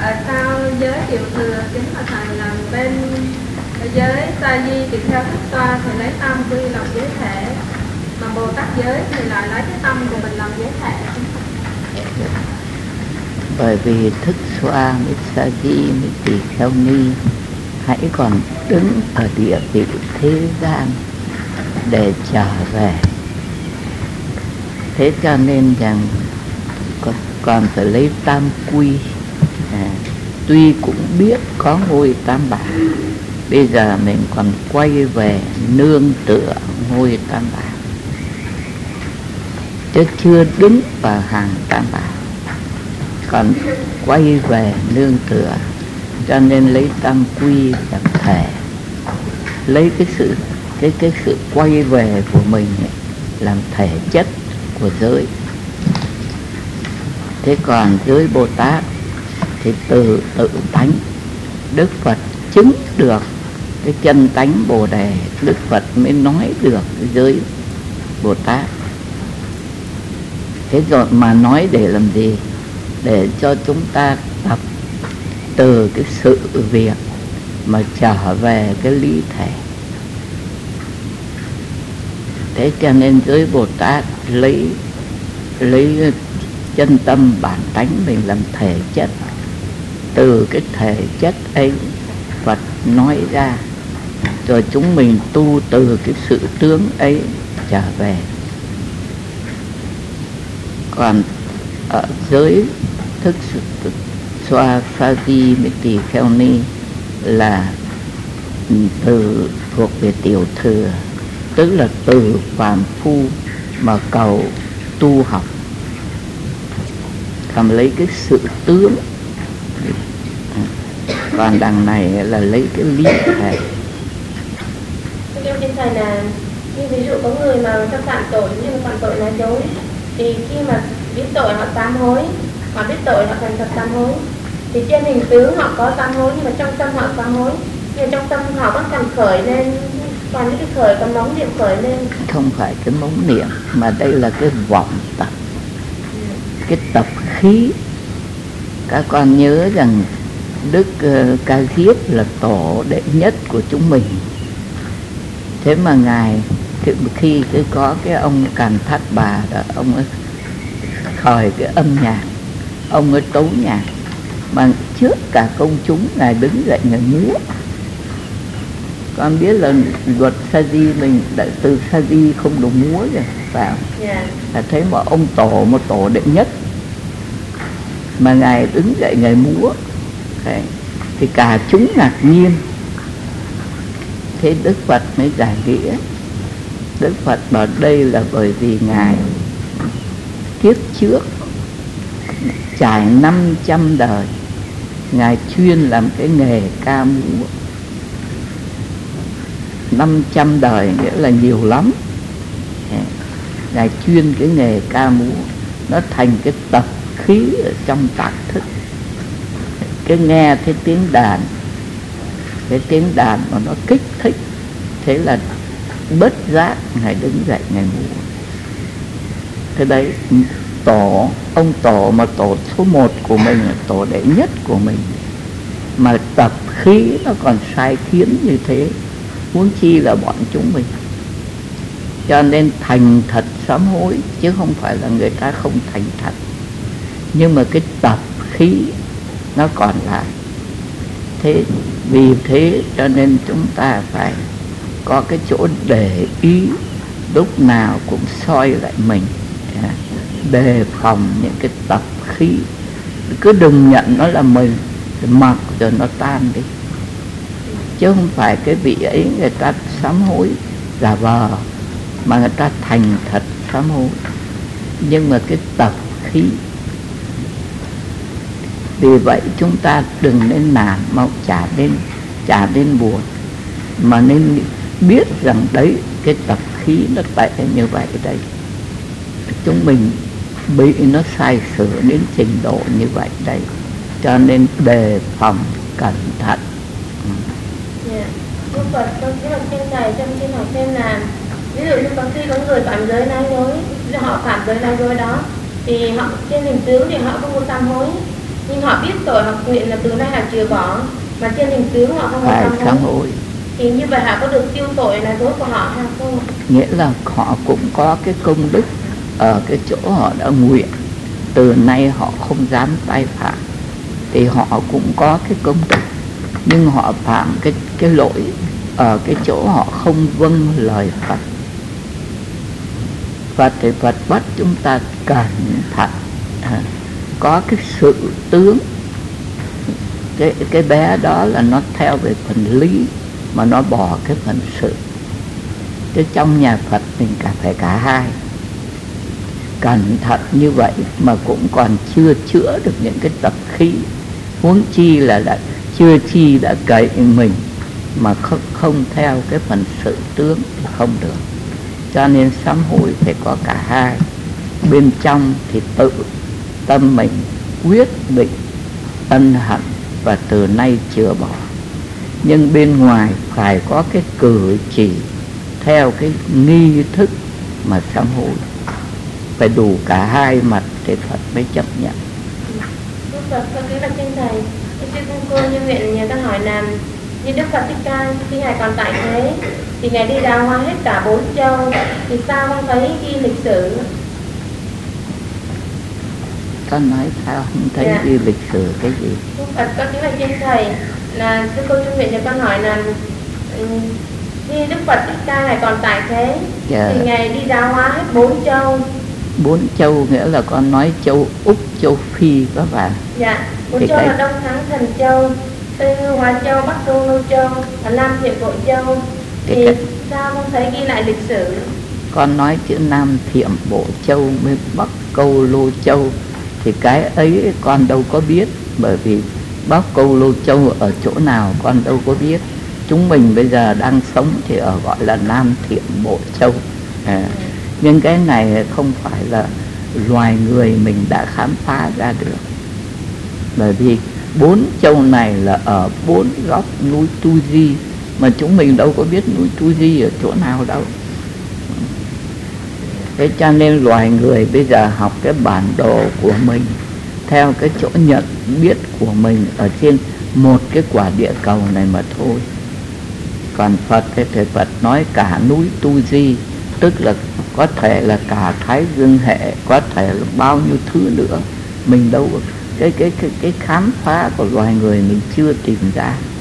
Sao giới tiểu thừa chính là thầy làm bên giới sa di thì theo thức toa thì lấy tâm quy làm giới thể, mà Bồ Tát giới thì lại lấy cái tâm của mình làm giới thể. Bởi vì thức xoa với sa di với tỳ kheo ni hãy còn đứng ở địa vị thế gian để trở về, thế cho nên rằng còn phải lấy tam quy. Tuy cũng biết có ngôi tam bảo, bây giờ mình còn quay về nương tựa ngôi tam bảo, chứ chưa đứng vào hàng tam bảo, còn quay về nương tựa. Cho nên lấy tam quy làm thể, lấy cái sự quay về của mình ấy, làm thể chất của giới. Thế còn giới Bồ Tát thì từ tự tánh, Đức Phật chứng được cái chân tánh Bồ Đề, Đức Phật mới nói được cái giới Bồ Tát. Thế rồi mà nói để làm gì? Để cho chúng ta tập từ cái sự việc mà trở về cái lý thể. Thế cho nên giới Bồ Tát lấy chân tâm bản tánh mình làm thể chất, từ cái thể chất ấy Phật nói ra, rồi chúng mình tu từ cái sự tướng ấy trở về. Còn ở giới thức sự xoa sa di với tỳ kheo ni là từ thuộc về tiểu thừa, tức là từ phàm phu mà cầu tu học, cầm lấy cái sự tướng. Còn đằng này là lấy cái lý thể. Thưa thầy là như ví dụ có người mà cho phạm tội, nhưng mà phạm tội nói dối, thì khi mà biết tội họ sám hối, họ biết tội họ thành thật sám hối, thì trên hình tướng họ có sám hối nhưng mà trong tâm họ sám hối, nhưng mà trong tâm họ vẫn còn khởi lên, còn những cái khởi, còn móng niệm khởi lên. Không phải cái móng niệm, mà đây là cái vọng tập, cái tập khí. Các con nhớ rằng Đức Ca Diếp là tổ đệ nhất của chúng mình. Thế mà Ngài khi có cái ông Càn Thát Bà đó, ông ấy khởi cái âm nhạc, ông ấy tấu nhạc, mà trước cả công chúng Ngài đứng dậy Ngài múa. Con biết là luật sa di mình đã từ sa di không được múa rồi, phải không? Là thấy mà ông một tổ đệ nhất mà Ngài đứng dậy Ngài múa, thì cả chúng ngạc nhiên. Thế Đức Phật mới giải nghĩa. Đức Phật bảo đây là bởi vì Ngài kiếp trước trải 500 đời Ngài chuyên làm cái nghề ca múa. 500 đời nghĩa là nhiều lắm. Ngài chuyên cái nghề ca múa, nó thành cái tập khí ở trong tạc thức. Cái nghe cái tiếng đàn, cái tiếng đàn mà nó kích thích, thế là bất giác Ngài đứng dậy Ngài múa. Thế đấy, ông tổ mà tổ số 1 của mình, là tổ đệ nhất của mình, mà tập khí nó còn sai khiến như thế, huống chi là bọn chúng mình. Cho nên thành thật sám hối, chứ không phải là người ta không thành thật, nhưng mà cái tập khí nó còn lại. Thế vì thế cho nên chúng ta phải có cái chỗ để ý, lúc nào cũng soi lại mình, đề phòng những cái tập khí. Cứ đừng nhận nó là mình, mặc rồi nó tan đi. Chứ không phải cái vị ấy người ta sám hối giả vờ, mà người ta thành thật sám hối. Nhưng mà cái tập khí. Vì vậy chúng ta đừng nên nản, mà chả nên buồn, mà nên biết rằng đấy, cái tập khí nó tệ như vậy đây. Chúng mình bị nó sai sửa đến trình độ như vậy đây, cho nên đề phòng cẩn thận. Đức Phật trong cái học trên này, trong trên học thêm là ví dụ như có khi có người phạm giới nói dối, họ phạm giới nói dối đó, thì họ trên hình tướng thì họ không có sám hối, Nhưng họ biết tội, họ nguyện là từ nay là chừa bỏ, mà trên hình tướng họ không có phải sám sám hối. hối. Thì như vậy họ có được tiêu tội là dối của họ hay không? Nghĩa là họ cũng có cái công đức ở cái chỗ họ đã nguyện từ nay họ không dám tái phạm, thì họ cũng có cái công đức. Nhưng họ phạm cái lỗi ở cái chỗ họ không vâng lời Phật. Phật thì Phật bắt chúng ta cẩn thận, có cái sự tướng. Cái bé đó là nó theo về phần lý mà nó bỏ cái phần sự. Chứ trong nhà Phật mình phải cả hai. Cẩn thận như vậy mà cũng còn chưa chữa được những cái tập khí, huống chi là đã cậy mình mà không theo cái phần sự tướng thì không được. Cho nên sám hối phải có cả hai. Bên trong thì tự tâm mình quyết định ân hận và từ nay chữa bỏ, nhưng bên ngoài phải có cái cử chỉ theo cái nghi thức mà sám hối, phải đủ cả hai mặt thì Phật mới chấp nhận. Phật con kính bạch trên thầy, sư cô như nguyện nhà con hỏi là như Đức Phật Thích Ca khi ngài còn tại thế thì ngài đi đào hoa hết cả 4 châu, thì sao không thấy ghi lịch sử? Con nói sao không thấy ghi lịch sử cái gì? Phật con kính bạch trên thầy là sư cô như nguyện nhà con hỏi là khi Đức Phật Thích Ca ngài còn tại thế thì ngài đi đào hoa hết 4 châu. 4 châu nghĩa là con nói châu Úc, châu Phi các bạn. Dạ, 4 châu là Đông Thắng Thần Châu, Tây Hư Hóa Châu, Bắc Câu Lô Châu và Nam Thiện Bộ Châu. Thì sao không thấy ghi lại lịch sử? Con nói chữ Nam Thiện Bộ Châu với Bắc Câu Lô Châu thì cái ấy con đâu có biết, bởi vì Bắc Câu Lô Châu ở chỗ nào con đâu có biết. Chúng mình bây giờ đang sống thì ở gọi là Nam Thiện Bộ Châu. Nhưng cái này không phải là loài người mình đã khám phá ra được, bởi vì 4 châu này là ở 4 góc núi Tu Di, mà chúng mình đâu có biết núi Tu Di ở chỗ nào đâu. Thế cho nên loài người bây giờ học cái bản đồ của mình theo cái chỗ nhận biết của mình ở trên một cái quả địa cầu này mà thôi. Còn Phật thì Phật nói cả núi Tu Di, tức là có thể là cả Thái Dương hệ, có thể là bao nhiêu thứ nữa. Mình đâu cái khám phá của loài người mình chưa tìm ra.